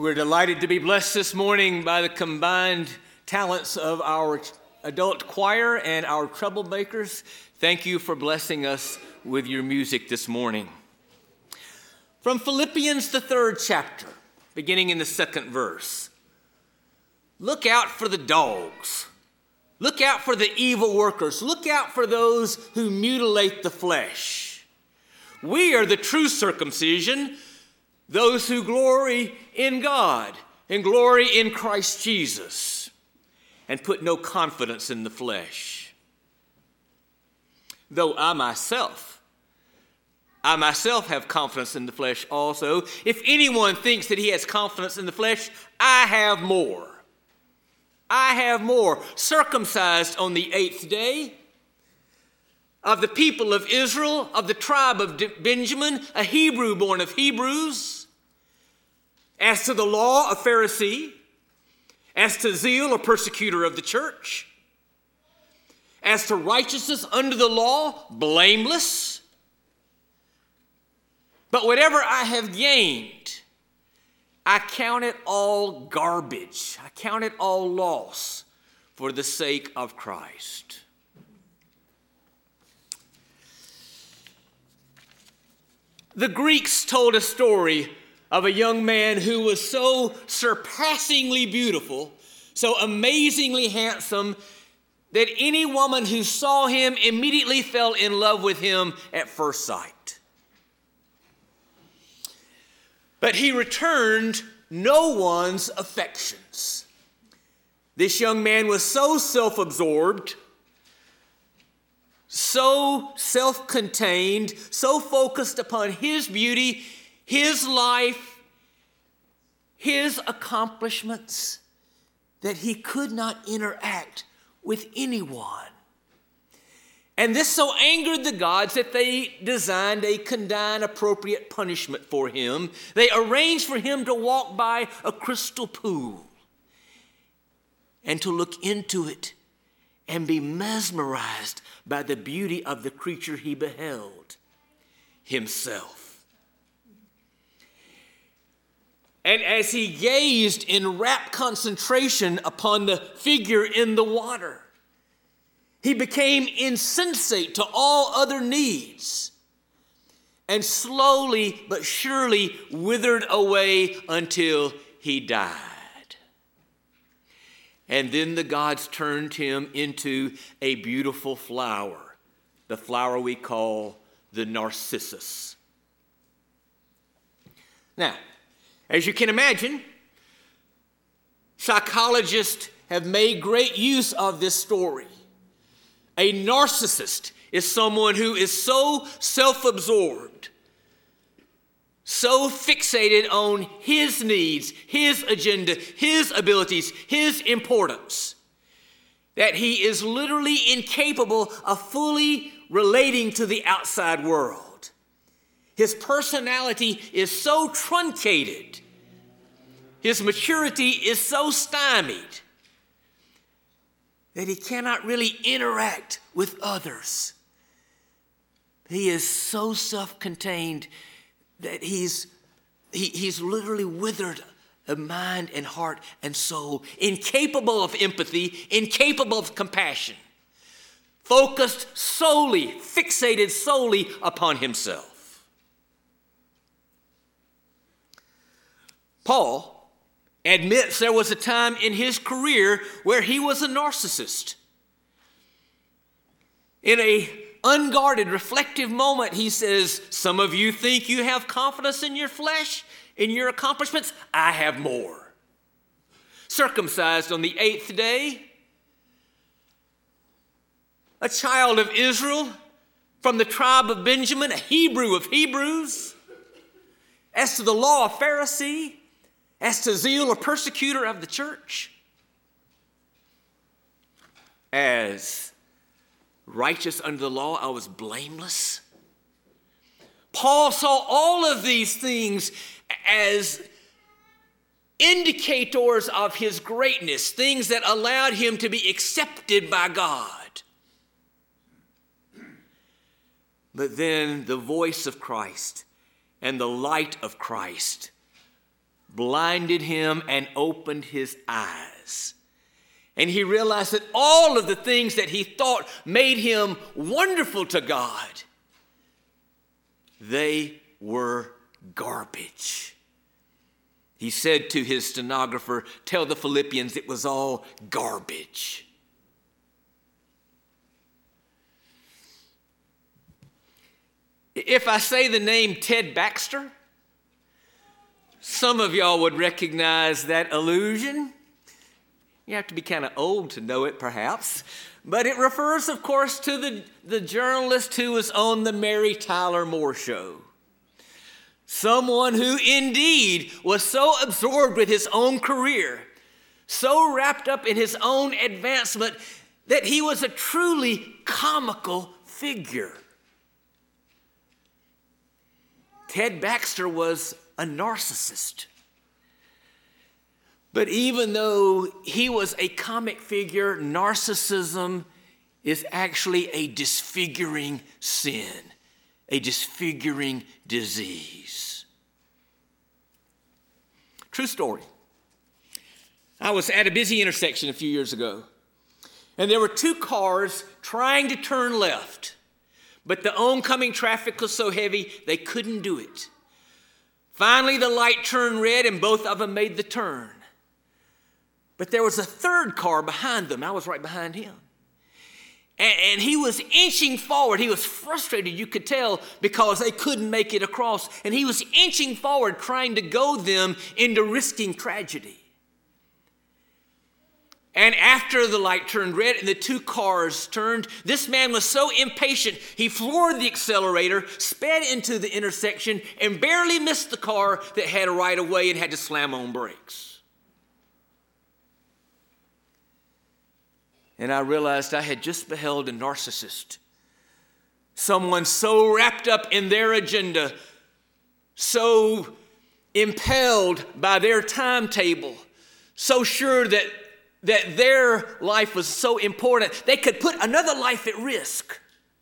We're delighted to be blessed this morning by the combined talents of our adult choir and our troublemakers. Thank you for blessing us with your music this morning. From Philippians, the 3rd chapter, beginning in the 2nd verse. Look out for the dogs. Look out for the evil workers. Look out for those who mutilate the flesh. We are the true circumcision, those who glory in God and glory in Christ Jesus and put no confidence in the flesh. Though I myself have confidence in the flesh also. If anyone thinks that he has confidence in the flesh, I have more. I have more. Circumcised on the 8th day, of the people of Israel, of the tribe of Benjamin, a Hebrew born of Hebrews. As to the law, a Pharisee. As to zeal, a persecutor of the church. As to righteousness under the law, blameless. But whatever I have gained, I count it all garbage. I count it all loss for the sake of Christ. The Greeks told a story of a young man who was so surpassingly beautiful, so amazingly handsome, that any woman who saw him immediately fell in love with him at first sight. But he returned no one's affections. This young man was so self-absorbed, so self-contained, so focused upon his beauty, his life, his accomplishments, that he could not interact with anyone. And this so angered the gods that they designed a condign appropriate punishment for him. They arranged for him to walk by a crystal pool and to look into it and be mesmerized by the beauty of the creature he beheld, himself. And as he gazed in rapt concentration upon the figure in the water, he became insensate to all other needs and slowly but surely withered away until he died. And then the gods turned him into a beautiful flower, the flower we call the narcissus. Now, as you can imagine, psychologists have made great use of this story. A narcissist is someone who is so self-absorbed, so fixated on his needs, his agenda, his abilities, his importance, that he is literally incapable of fully relating to the outside world. His personality is so truncated. His maturity is so stymied that he cannot really interact with others. He is so self-contained that he's literally withered of mind and heart and soul, incapable of empathy, incapable of compassion, focused solely, fixated solely upon himself. Paul admits there was a time in his career where he was a narcissist. In an unguarded, reflective moment, he says, some of you think you have confidence in your flesh, in your accomplishments. I have more. Circumcised on the 8th day, a child of Israel from the tribe of Benjamin, a Hebrew of Hebrews. As to the law, a Pharisee. As to zeal, a persecutor of the church. As righteous under the law, I was blameless. Paul saw all of these things as indicators of his greatness, things that allowed him to be accepted by God. But then the voice of Christ and the light of Christ blinded him and opened his eyes. And he realized that all of the things that he thought made him wonderful to God, they were garbage. He said to his stenographer, "Tell the Philippians it was all garbage." If I say the name Ted Baxter, some of y'all would recognize that allusion. You have to be kind of old to know it, perhaps. But it refers, of course, to the journalist who was on the Mary Tyler Moore Show. Someone who indeed was so absorbed with his own career, so wrapped up in his own advancement, that he was a truly comical figure. Ted Baxter was a narcissist. But even though he was a comic figure, narcissism is actually a disfiguring sin, a disfiguring disease. True story. I was at a busy intersection a few years ago, and there were two cars trying to turn left, but the oncoming traffic was so heavy they couldn't do it. Finally, the light turned red, and both of them made the turn. But there was a third car behind them. I was right behind him. And he was inching forward. He was frustrated, you could tell, because they couldn't make it across. And he was inching forward, trying to goad them into risking tragedy. And after the light turned red and the two cars turned, this man was so impatient, he floored the accelerator, sped into the intersection, and barely missed the car that had a right of way and had to slam on brakes. And I realized I had just beheld a narcissist. Someone so wrapped up in their agenda, so impelled by their timetable, so sure that their life was so important, they could put another life at risk.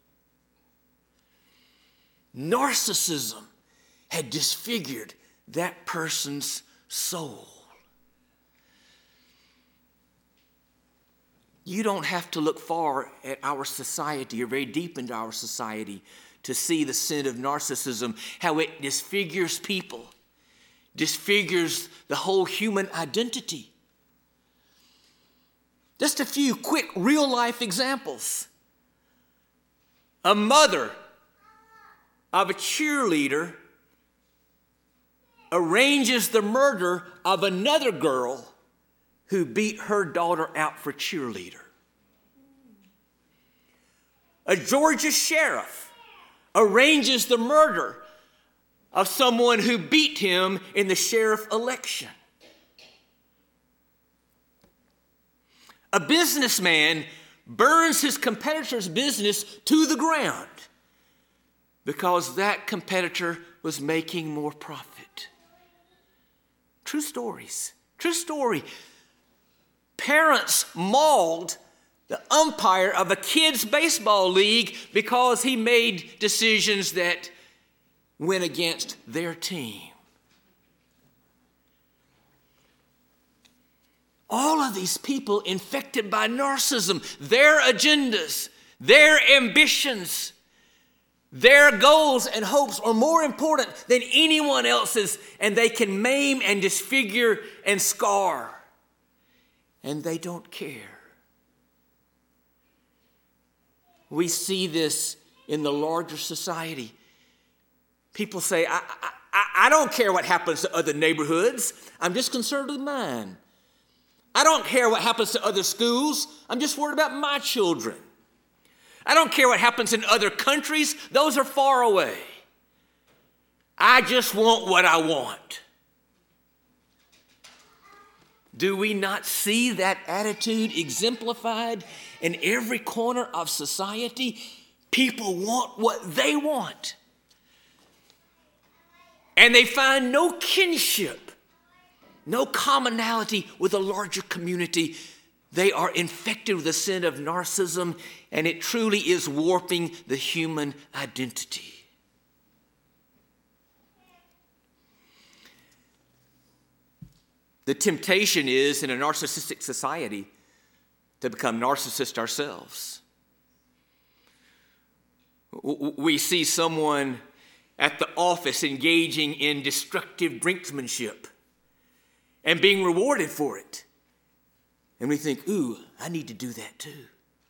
Narcissism had disfigured that person's soul. You don't have to look far at our society or very deep into our society to see the sin of narcissism, how it disfigures people, disfigures the whole human identity. Just a few quick real-life examples. A mother of a cheerleader arranges the murder of another girl who beat her daughter out for cheerleader. A Georgia sheriff arranges the murder of someone who beat him in the sheriff election. A businessman burns his competitor's business to the ground because that competitor was making more profit. True stories. True story. Parents mauled the umpire of a kids' baseball league because he made decisions that went against their team. All of these people infected by narcissism, their agendas, their ambitions, their goals and hopes are more important than anyone else's, and they can maim and disfigure and scar. And they don't care. We see this in the larger society. People say, I don't care what happens to other neighborhoods. I'm just concerned with mine. I don't care what happens to other schools. I'm just worried about my children. I don't care what happens in other countries. Those are far away. I just want what I want. Do we not see that attitude exemplified in every corner of society? People want what they want. And they find no kinship, no commonality with a larger community. They are infected with the sin of narcissism, and it truly is warping the human identity. The temptation is, in a narcissistic society, to become narcissists ourselves. We see someone at the office engaging in destructive brinksmanship and being rewarded for it. And we think, ooh, I need to do that too.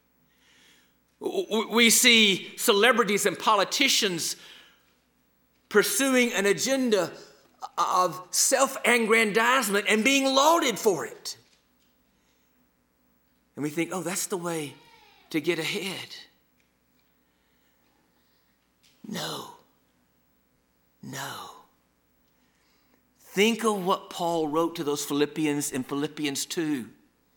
We see celebrities and politicians pursuing an agenda of self-aggrandizement and being lauded for it. And we think, oh, that's the way to get ahead. No. Think of what Paul wrote to those Philippians in Philippians 2.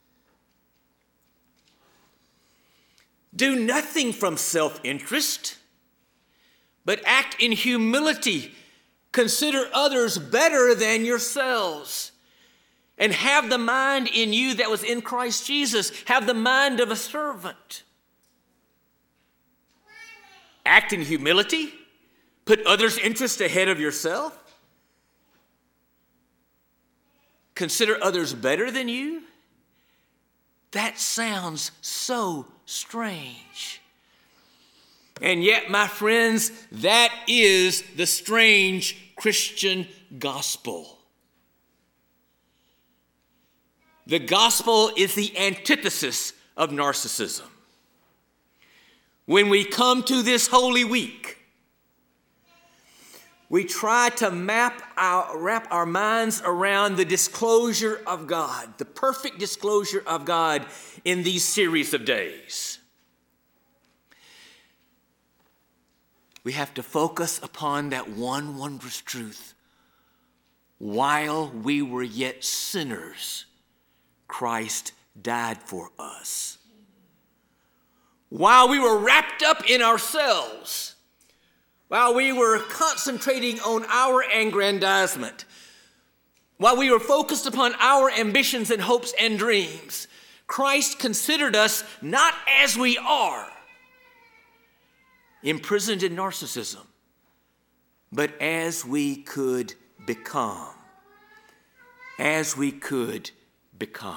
Do nothing from self-interest, but act in humility. Consider others better than yourselves. And have the mind in you that was in Christ Jesus. Have the mind of a servant. Act in humility. Put others' interests ahead of yourself. Consider others better than you. That sounds so strange. And yet, my friends, that is the strange Christian gospel. The gospel is the antithesis of narcissism. When we come to this Holy Week, we try to wrap our minds around the disclosure of God, the perfect disclosure of God in these series of days. We have to focus upon that one wondrous truth. While we were yet sinners, Christ died for us. While we were wrapped up in ourselves, while we were concentrating on our aggrandizement, while we were focused upon our ambitions and hopes and dreams, Christ considered us not as we are, imprisoned in narcissism, but as we could become. As we could become.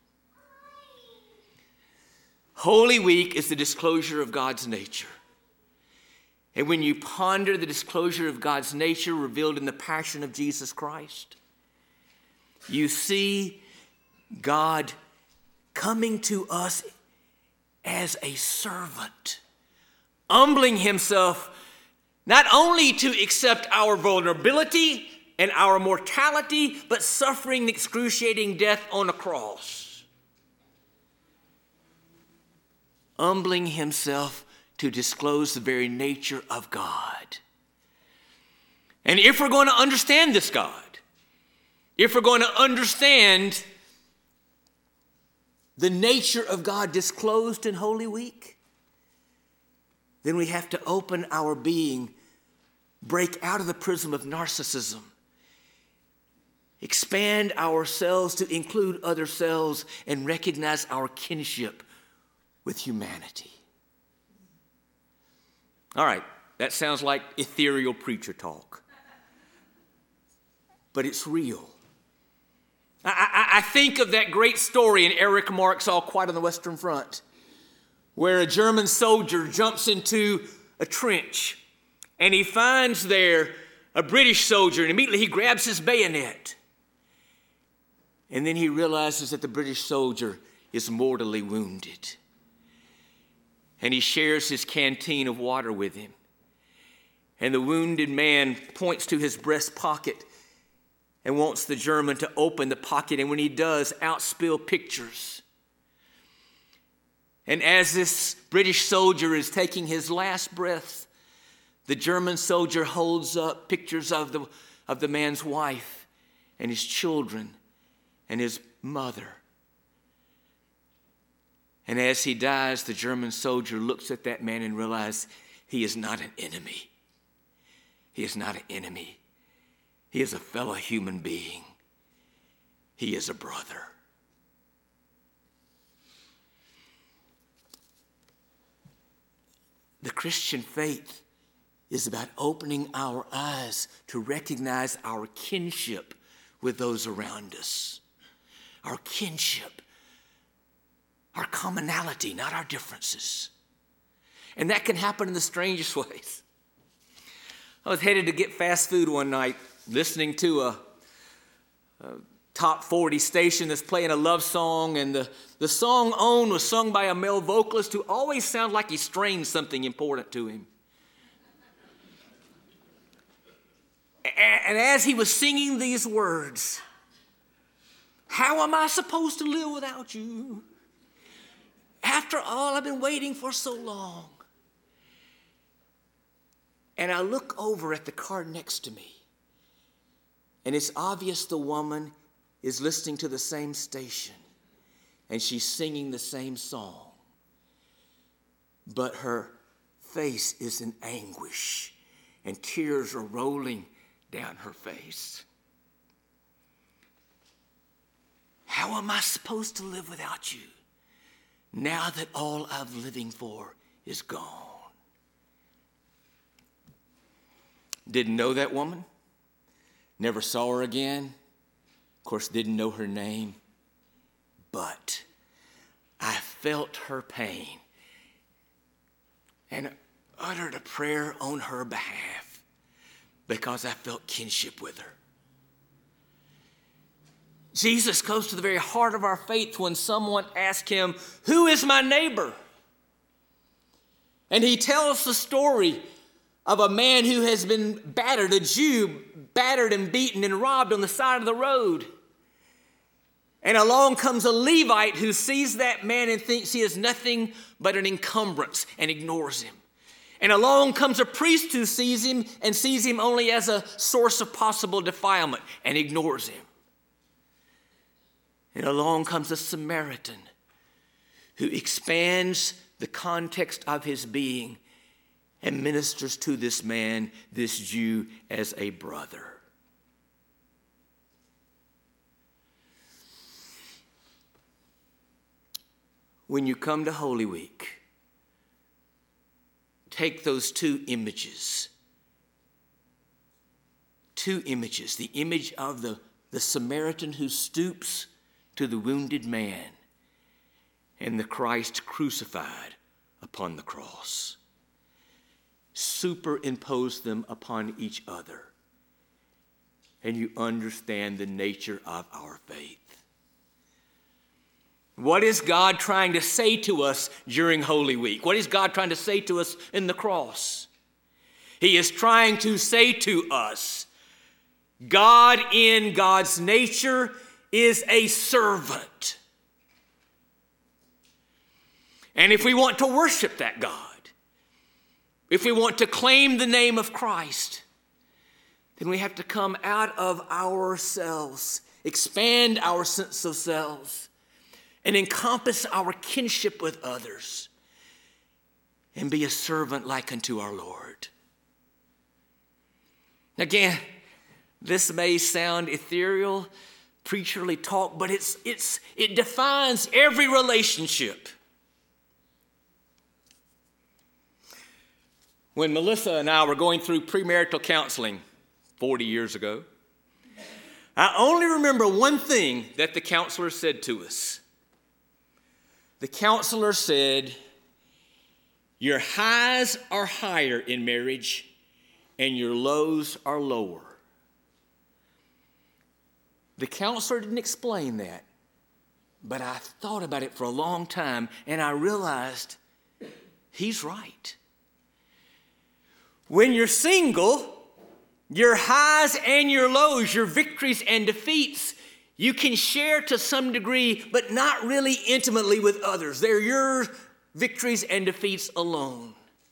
Holy Week is the disclosure of God's nature. And when you ponder the disclosure of God's nature revealed in the passion of Jesus Christ, you see God coming to us as a servant, humbling himself not only to accept our vulnerability and our mortality, but suffering the excruciating death on a cross. Humbling himself to disclose the very nature of God. And if we're going to understand this God, if we're going to understand the nature of God disclosed in Holy Week, then we have to open our being, break out of the prism of narcissism, expand ourselves to include other selves, and recognize our kinship with humanity. All right, that sounds like ethereal preacher talk, but it's real. I think of that great story in Eric Mark's All Quiet on the Western Front, where a German soldier jumps into a trench and he finds there a British soldier, and immediately he grabs his bayonet. And then he realizes that the British soldier is mortally wounded. And he shares his canteen of water with him. And the wounded man points to his breast pocket and wants the German to open the pocket. And when he does, out spill pictures. And as this British soldier is taking his last breath, the German soldier holds up pictures of the man's wife and his children and his mother. And as he dies, the German soldier looks at that man and realizes he is not an enemy. He is not an enemy. He is a fellow human being. He is a brother. The Christian faith is about opening our eyes to recognize our kinship with those around us. our kinship, our commonality, not our differences. And that can happen in the strangest ways. I was headed to get fast food one night, listening to a top 40 station that's playing a love song, and the song "Own" was sung by a male vocalist who always sounded like he strained something important to him. And as he was singing these words, "How am I supposed to live without you? After all, I've been waiting for so long." And I look over at the car next to me, and it's obvious the woman is listening to the same station, and she's singing the same song. But her face is in anguish, and tears are rolling down her face. How am I supposed to live without you now that all I'm living for is gone? Didn't know that woman. Never saw her again. Of course, didn't know her name. But I felt her pain and uttered a prayer on her behalf because I felt kinship with her. Jesus goes to the very heart of our faith when someone asks him, "Who is my neighbor?" And he tells the story of a man who has been battered, a Jew, battered and beaten and robbed on the side of the road. And along comes a Levite who sees that man and thinks he is nothing but an encumbrance and ignores him. And along comes a priest who sees him and sees him only as a source of possible defilement and ignores him. And along comes a Samaritan who expands the context of his being and ministers to this man, this Jew, as a brother. When you come to Holy Week, take those two images. The image of the Samaritan who stoops to the wounded man and the Christ crucified upon the cross. Superimpose them upon each other, and you understand the nature of our faith. What is God trying to say to us during Holy Week? What is God trying to say to us in the cross? He is trying to say to us, God in God's nature is a servant. And if we want to worship that God, if we want to claim the name of Christ, then we have to come out of ourselves, expand our sense of selves, and encompass our kinship with others, and be a servant like unto our Lord. Again, this may sound ethereal, preacherly talk, but it defines every relationship. When Melissa and I were going through premarital counseling 40 years ago, I only remember one thing that the counselor said to us. The counselor said, "Your highs are higher in marriage and your lows are lower." The counselor didn't explain that, but I thought about it for a long time and I realized he's right. When you're single, your highs and your lows, your victories and defeats, you can share to some degree, but not really intimately with others. They're your victories and defeats alone.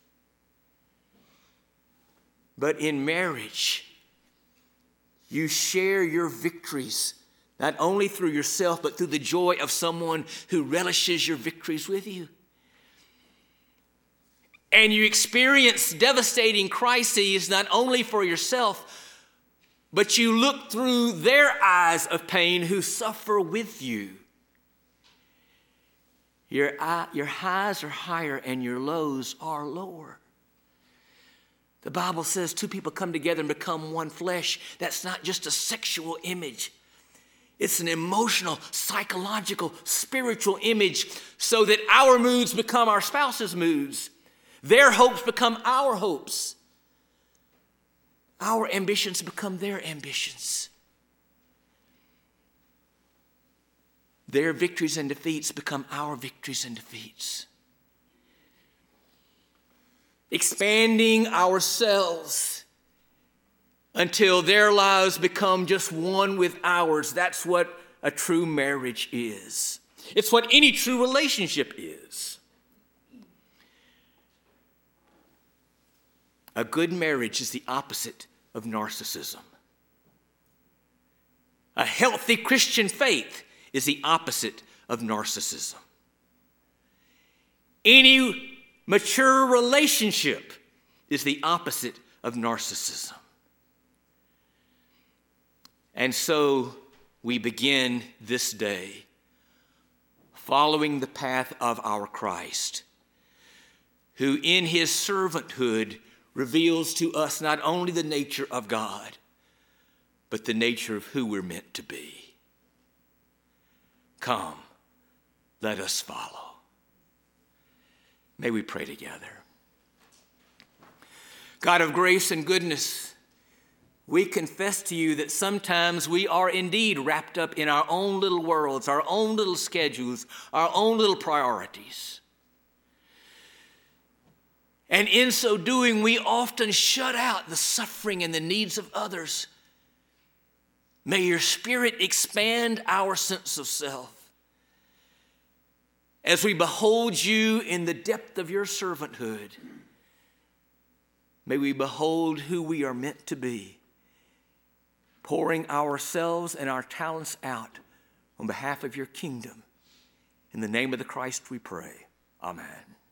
But in marriage, you share your victories, not only through yourself, but through the joy of someone who relishes your victories with you. And you experience devastating crises not only for yourself, but you look through their eyes of pain who suffer with you. Your highs are higher and your lows are lower. The Bible says two people come together and become one flesh. That's not just a sexual image. It's an emotional, psychological, spiritual image so that our moods become our spouse's moods. Their hopes become our hopes. Our ambitions become their ambitions. Their victories and defeats become our victories and defeats. Expanding ourselves until their lives become just one with ours. That's what a true marriage is. It's what any true relationship is. A good marriage is the opposite of narcissism. A healthy Christian faith is the opposite of narcissism. Any mature relationship is the opposite of narcissism. And so we begin this day following the path of our Christ, who in his servanthood reveals to us not only the nature of God, but the nature of who we're meant to be. Come, let us follow. May we pray together. God of grace and goodness, we confess to you that sometimes we are indeed wrapped up in our own little worlds, our own little schedules, our own little priorities. And in so doing, we often shut out the suffering and the needs of others. May your Spirit expand our sense of self as we behold you in the depth of your servanthood. May we behold who we are meant to be, pouring ourselves and our talents out on behalf of your kingdom. In the name of the Christ we pray. Amen.